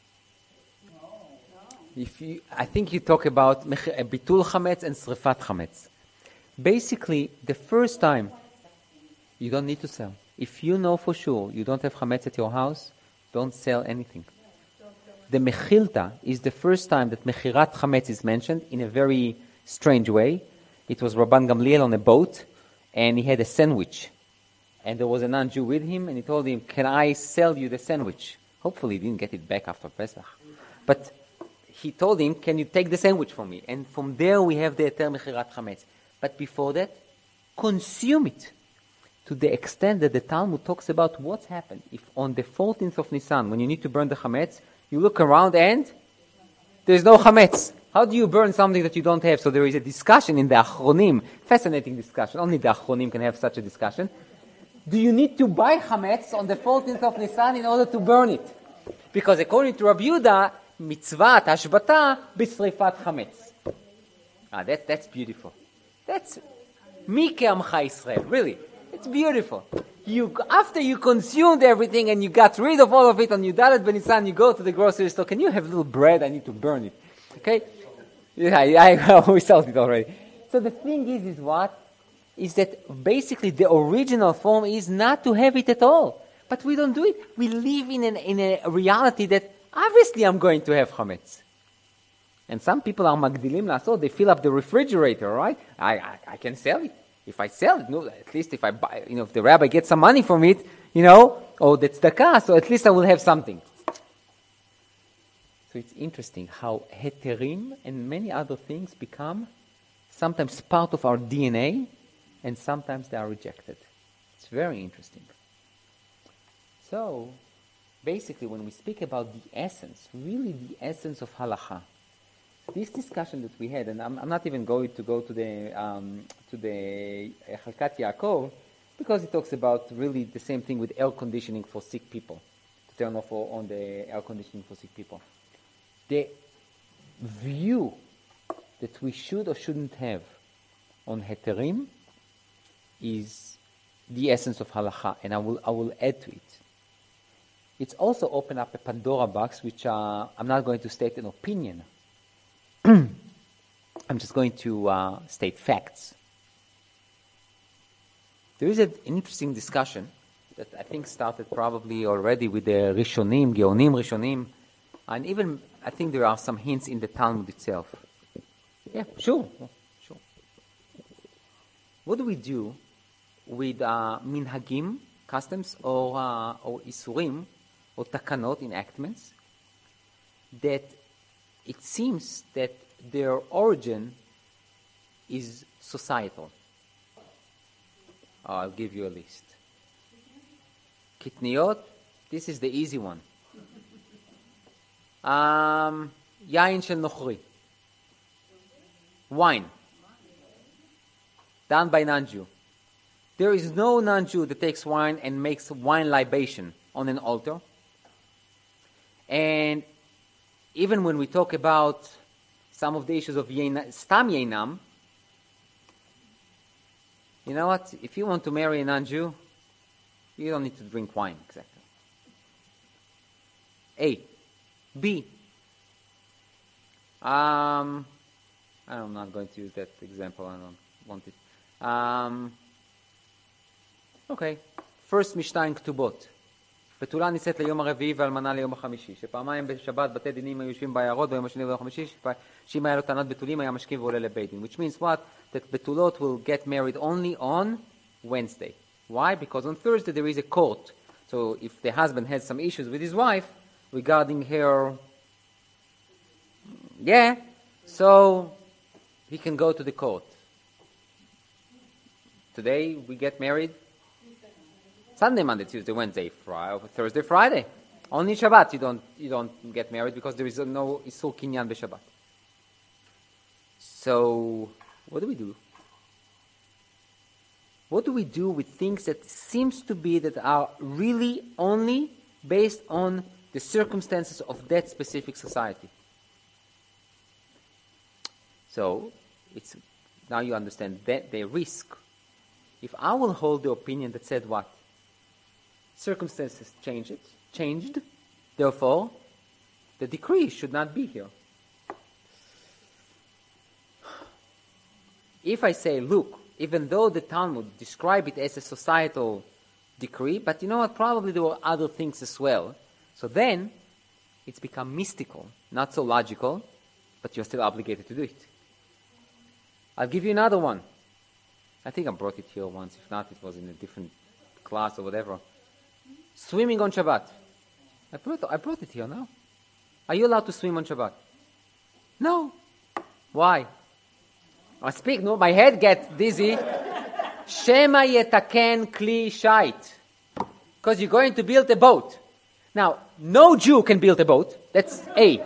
Speaker 1: I think you talk about Bitul Chametz and Srifat Chametz. Basically, the first time, you don't need to sell. If you know for sure you don't have Chametz at your house, don't sell anything. The Mechilta is the first time that Mechirat Chametz is mentioned in a very strange way. It was Rabban Gamliel on a boat, and he had a sandwich. And there was a non-Jew with him, and he told him, can I sell you the sandwich? Hopefully he didn't get it back after Pesach. But he told him, can you take the sandwich from me? And from there we have the Heter Mechirat Chametz. But before that, consume it. to the extent that the Talmud talks about what's happened. If on the 14th of Nisan, when you need to burn the chametz, you look around and there's no chametz. How do you burn something that you don't have? So there is a discussion in the Achronim, fascinating discussion. Only the Achronim can have such a discussion. Do you need to buy chametz on the 14th of Nisan in order to burn it? Because according to Rabbi Yehuda, mitzvat hashbata b'srifat chametz. That's beautiful. That's mi ke'amcha Yisrael, really. It's beautiful. After you consumed everything and you got rid of all of it on Yudalet B'Nisan, you go to the grocery store. Can you have a little bread? I need to burn it. Okay? Yeah, we solved it already. So the thing is what? Is that basically the original form is not to have it at all. But we don't do it. We live in a reality that obviously I'm going to have chametz. And some people are magdilim lasot. They fill up the refrigerator, right? I can sell it. If I sell it, no, at least if I buy, if the rabbi gets some money from it, or the tzedakah, so at least I will have something. So it's interesting how heterim and many other things become sometimes part of our DNA, and sometimes they are rejected. It's very interesting. So, basically, when we speak about the essence, really the essence of halacha, this discussion that we had, and I'm not even going to go to the Chalkat Yaakov, because it talks about really the same thing with air conditioning for sick people, to turn off on the air conditioning for sick people. The view that we should or shouldn't have on heterim is the essence of halacha, and I will add to it. It's also opened up a Pandora box, which I'm not going to state an opinion. I'm just going to state facts. There is an interesting discussion that I think started probably already with the Rishonim, Geonim Rishonim, and even I think there are some hints in the Talmud itself. Yeah, sure. What do we do with minhagim, customs, or isurim, or takanot, enactments, that it seems that their origin is societal? I'll give you a list. Kitniot, this is the easy one. Yain shel nochri, wine, done by non-Jew. There is no non-Jew that takes wine and makes wine libation on an altar. And even when we talk about some of the issues of stam yeinam, you know what? If you want to marry a non-Jew, you don't need to drink wine, exactly. A. B. I'm not going to use that example. I don't want it. Okay. First Mishnah in Ktubot. בתולה נישאת ליום הרביעי ואלמנה ליום החמישי, שפעמיים בשבת בתי דינים היו יושבים בעיירות ביום השני וביום החמישי, שאם היה לו טענת בתולים היה משכים ועולה לבית דין. Which means what? That betuלות will get married only on Wednesday. Why? Because on Thursday there is a court. So if the husband has some issues with his wife regarding her, so he can go to the court. Today we get married Sunday, Monday, Tuesday, Wednesday, Friday, Thursday, Friday. Only Shabbat you don't get married because there is no Isur Kinyan b'Shabbat. So what do we do? What do we do with things that seems to be that are really only based on the circumstances of that specific society? So it's now you understand that the risk. If I will hold the opinion that said what? Circumstances changed, therefore the decree should not be here. If I say, look, even though the Talmud described it as a societal decree, but you know what, probably there were other things as well. So then, it's become mystical, not so logical, but you're still obligated to do it. I'll give you another one. I think I brought it here once. If not, it was in a different class or whatever. Swimming on Shabbat. I brought it here now. Are you allowed to swim on Shabbat? No. Why? I speak, no, my head gets dizzy. Shema yetaken kli shait. Because you're going to build a boat. Now, no Jew can build a boat. That's A.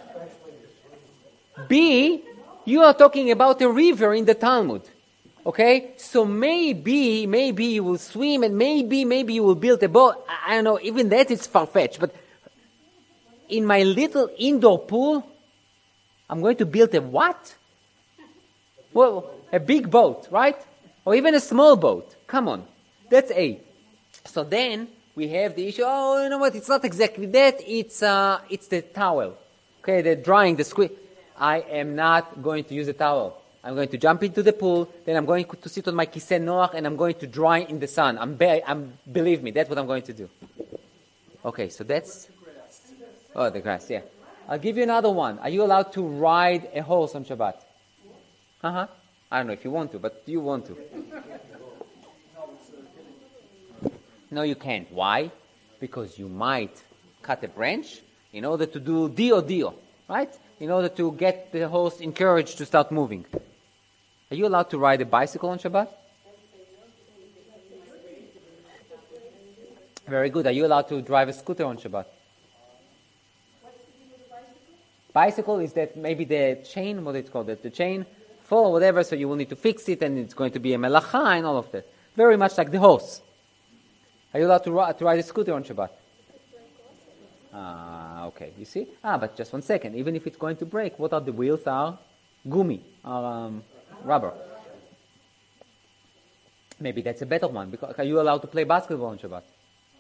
Speaker 1: B, you are talking about a river in the Talmud. Okay? So maybe you will swim and maybe you will build a boat. I don't know, even that is far-fetched. But in my little indoor pool, I'm going to build a what? Well, a big boat, right? Or even a small boat. Come on. That's A. So then we have the issue, oh, you know what, it's not exactly that, it's the towel. Okay, the drying, the squid. I am not going to use a towel. I'm going to jump into the pool, then I'm going to sit on my kiseh noach, and I'm going to dry in the sun. Believe me, that's what I'm going to do. Okay, so that's... Oh, the grass, yeah. I'll give you another one. Are you allowed to ride a horse on Shabbat? Uh-huh. I don't know if you want to, but you want to. No, you can't. Why? Because you might cut a branch in order to do dio, right? In order to get the horse encouraged to start moving. Are you allowed to ride a bicycle on Shabbat? Very good. Are you allowed to drive a scooter on Shabbat? Bicycle is that maybe the chain, what it's called, the chain fall or whatever, so you will need to fix it and it's going to be a melacha and all of that. Very much like the horse. Are you allowed to ride a scooter on Shabbat? Okay, you see? But just 1 second. Even if it's going to break, what are the wheels? Are gumi, rubber. Maybe that's a better one. Because are you allowed to play basketball on Shabbat?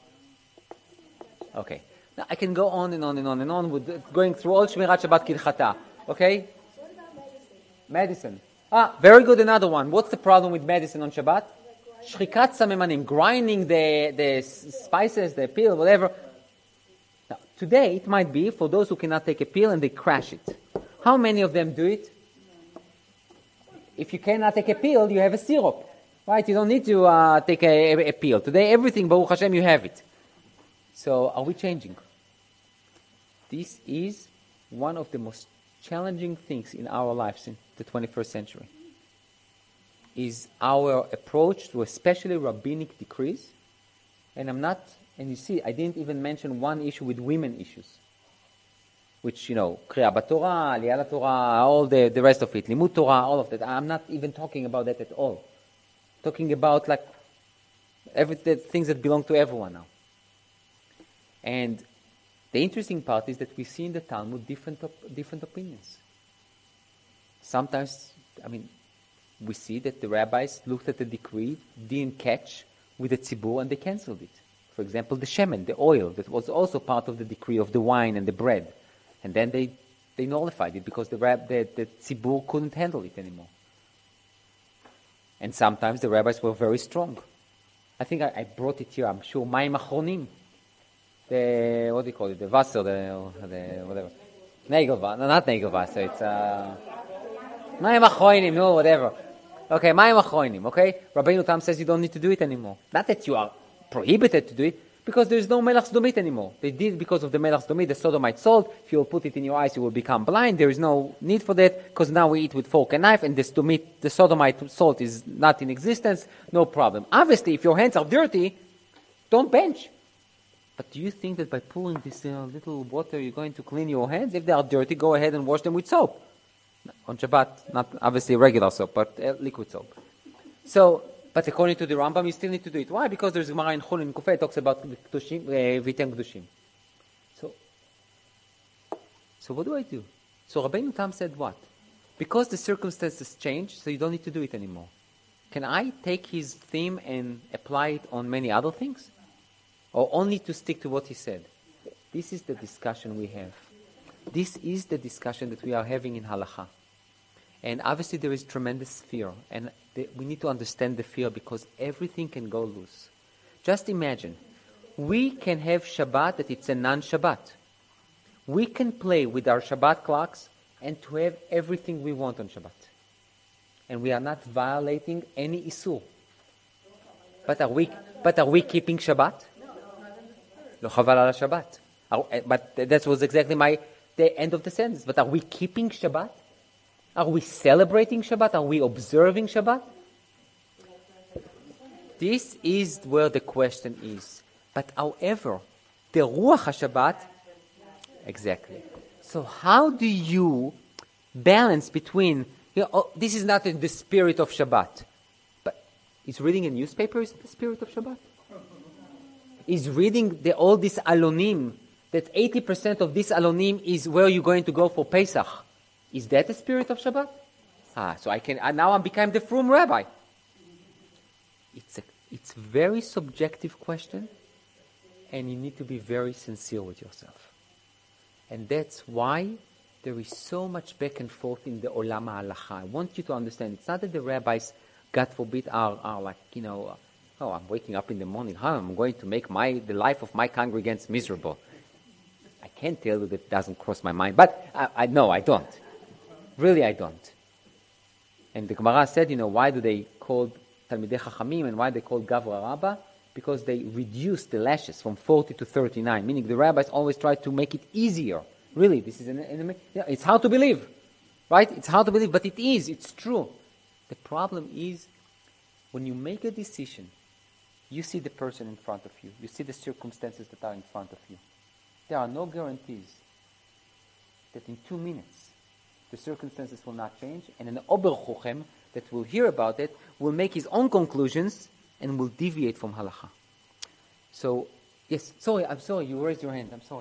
Speaker 1: Okay. Now I can go on and on and on and on with going through all Shmirat Shabbat Kidchata. Okay?
Speaker 2: What about
Speaker 1: Medicine.
Speaker 2: medicine?
Speaker 1: Very good, another one. What's the problem with medicine on Shabbat? Shrikat samemanim, grinding the spices, the pill, whatever. Now, today it might be for those who cannot take a pill and they crash it. How many of them do it? If you cannot take a pill, you have a syrup. Right? You don't need to take a pill. Today everything, Baruch Hashem, you have it. So are we changing? This is one of the most challenging things in our lives in the 21st century. Is our approach to especially rabbinic decrees. And you see, I didn't even mention one issue with women issues. Which, Kriya B'Torah, Aliyah Torah, all the rest of it, Limud Torah, all of that. I'm not even talking about that at all. Talking about the things that belong to everyone now. And the interesting part is that we see in the Talmud different opinions. Sometimes, we see that the rabbis looked at the decree, didn't catch with the tzibur, and they cancelled it. For example, the shemen, the oil, that was also part of the decree of the wine and the bread. And then they nullified it because the tzibur couldn't handle it anymore. And sometimes the rabbis were very strong. I think I brought it here, I'm sure, Mayim Achronim. What do you call it? The Wasser, the whatever. Nagelwasser. No, not Nagelwasser, it's Mayim Achronim, no, whatever. Okay, Mayim Achronim, okay? Rabbeinu Tam says you don't need to do it anymore. Not that you are prohibited to do it, because there is no Melach Sdomit anymore. They did it because of the Melach Sdomit, the sodomite salt. If you will put it in your eyes, you will become blind. There is no need for that, because now we eat with fork and knife, and the sodomite salt is not in existence. No problem. Obviously, if your hands are dirty, don't bench. But do you think that by pouring this little water, you're going to clean your hands? If they are dirty, go ahead and wash them with soap. On Shabbat, not obviously regular soap, but liquid soap. So, but according to the Rambam, you still need to do it. Why? Because there's Gemara in Chulin Kufay talks about Vitem Kedushim. So what do I do? So Rabbeinu Tam said what? Because the circumstances change, so you don't need to do it anymore. Can I take his theme and apply it on many other things? Or only to stick to what he said? This is the discussion we have. This is the discussion that we are having in Halacha. And obviously there is tremendous fear. And we need to understand the fear because everything can go loose. Just imagine, we can have Shabbat that it's a non-Shabbat. We can play with our Shabbat clocks and to have everything we want on Shabbat. And we are not violating any Isur. But are we keeping Shabbat? Lo chaval ala Shabbat. But that was exactly the end of the sentence. But are we keeping Shabbat? Are we celebrating Shabbat? Are we observing Shabbat? This is where the question is. But however, the Ruach HaShabbat, exactly. So how do you balance between, this is not in the spirit of Shabbat, but is reading a newspaper is the spirit of Shabbat? Is reading all these alonim, that 80% of this alonim is where you're going to go for Pesach. Is that the spirit of Shabbat? So I can, now I become the frum rabbi. It's a very subjective question, and you need to be very sincere with yourself. And that's why there is so much back and forth in the Olam HaHalacha. I want you to understand, it's not that the rabbis, God forbid, are like, I'm waking up in the morning, I'm going to make the life of my congregants miserable. I can't tell you that it doesn't cross my mind, but I don't. Really, I don't. And the Gemara said, why do they call Talmidei Chachamim and why they call Gavra Rabbah? Because they reduced the lashes from 40 to 39, meaning the rabbis always try to make it easier. Really, this is it's hard to believe, right? It's hard to believe, but it is. It's true. The problem is when you make a decision, you see the person in front of you. You see the circumstances that are in front of you. There are no guarantees that in 2 minutes the circumstances will not change, and an Ober Chochem that will hear about it will make his own conclusions and will deviate from halacha. So, yes, I'm sorry, you raised your hand, I'm sorry.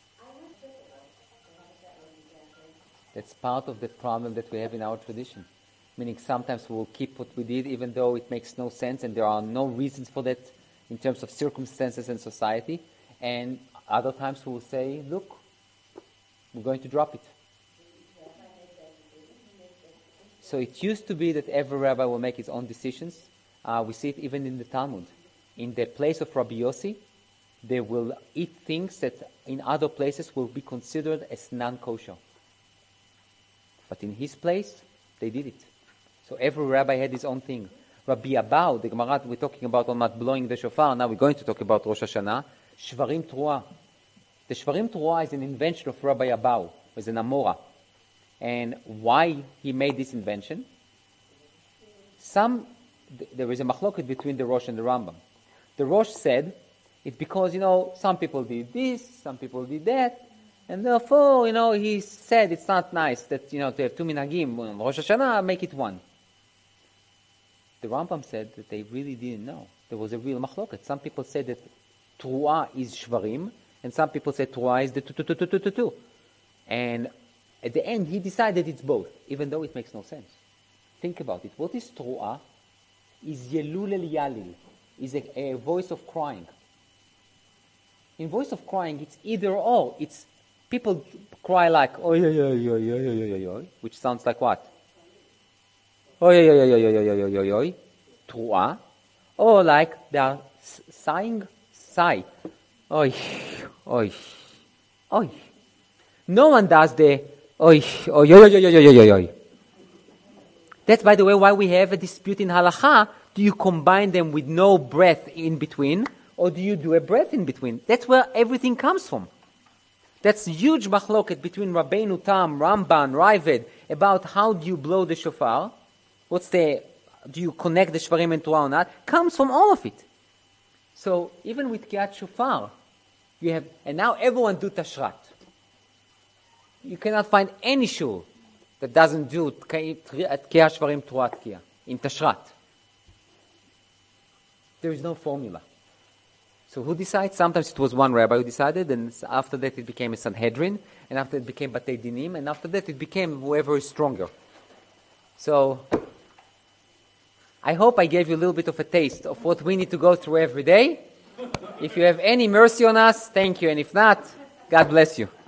Speaker 1: That's part of the problem that we have in our tradition. Meaning sometimes we will keep what we did even though it makes no sense and there are no reasons for that in terms of circumstances and society. And other times we will say, look, we're going to drop it. So it used to be that every rabbi will make his own decisions. We see it even in the Talmud. In the place of Rabbi Yossi, they will eat things that in other places will be considered as non-kosher. But in his place, they did it. So every rabbi had his own thing. Rabbi Abau, the Gemara we're talking about on not blowing the shofar, now we're going to talk about Rosh Hashanah, Shvarim Teruah. The Shvarim Teruah is an invention of Rabbi Abau, who is an Amora. And why he made this invention? There is a machloket between the Rosh and the Rambam. The Rosh said, it's because, some people did this, some people did that, and therefore, he said it's not nice that, to have 2 minhagim on Rosh Hashanah, make it 1. The Rambam said that they really didn't know. There was a real machloket. Some people said that Teruah is Shvarim, and some people said Teruah is the two. And at the end, he decided it's both, even though it makes no sense. Think about it. What is Teruah? Is Yelul El Yalil, is a voice of crying. In voice of crying, it's either or. It's people cry like oy oy oy oy oy oy oy, which sounds like what? Oy oy oy oy oy oy oy oy, Teruah, or like they are sigh, oy oy oy. No one does the oy oy oy oy oy oy oy. That's, by the way, why we have a dispute in halacha. Do you combine them with no breath in between, or do you do a breath in between? That's where everything comes from. That's huge machloket between Rabbeinu Tam, Ramban, Raavad, about how do you blow the shofar. Do you connect the shvarim and Teruah or not? Comes from all of it. So even with Kriyat Shofar, you have, and now everyone do Tashrat. You cannot find any shul that doesn't do Kriyat Shvarim Teruah Tkiya in Tashrat. There is no formula. So who decides? Sometimes it was one rabbi who decided, and after that it became a Sanhedrin, and after it became Batei Dinim, and after that it became whoever is stronger. So I hope I gave you a little bit of a taste of what we need to go through every day. If you have any mercy on us, thank you, and if not, God bless you.